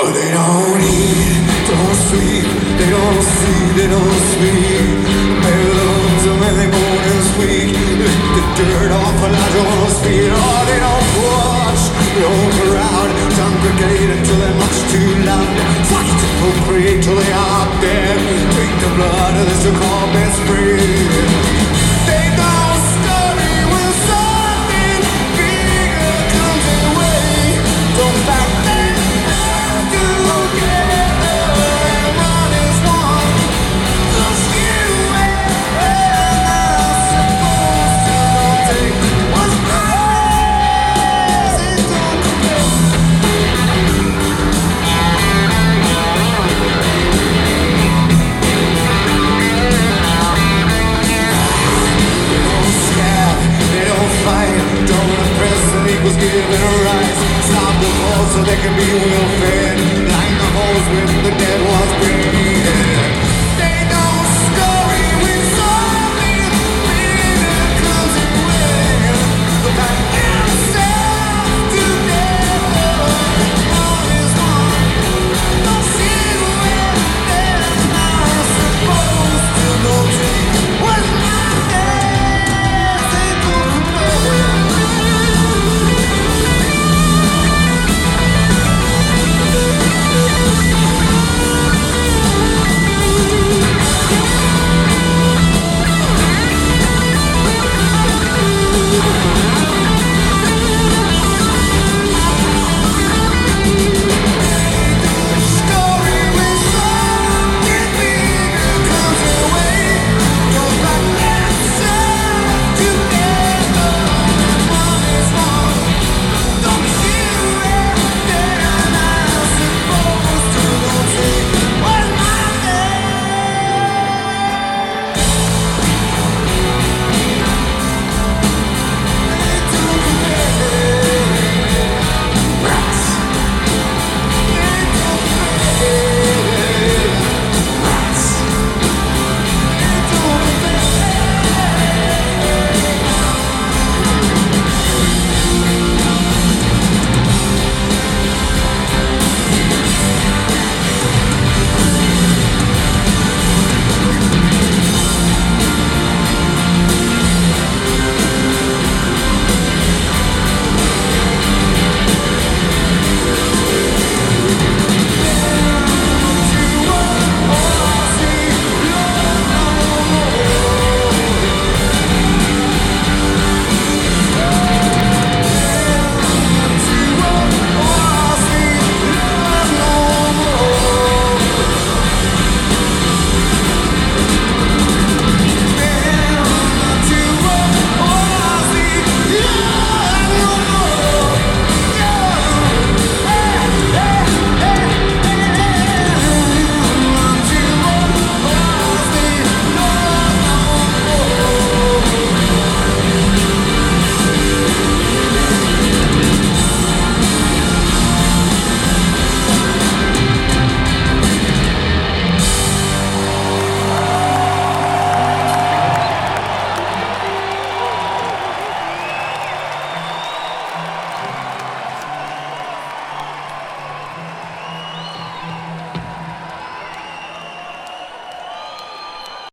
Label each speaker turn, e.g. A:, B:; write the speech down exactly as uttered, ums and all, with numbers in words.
A: They don't eat, don't sleep, they don't see, they don't speak. Maybe the lungs are when they born and squeak. Lick the dirt off a Lajo's feet. Oh, they don't watch, they don't crowd. Congregate until they're much too loud. Fight to procreate till they are dead. Drink the blood of this you call best friend. They don't study when something bigger comes their way. Don't back them together and run as one. 'Cause you and I supposed to don't take what's ours and don't compare. They don't scab, they don't fight, don't oppress and equals giving a rise. Stop the wars so they can be well fed. Line the holes with the dead ones.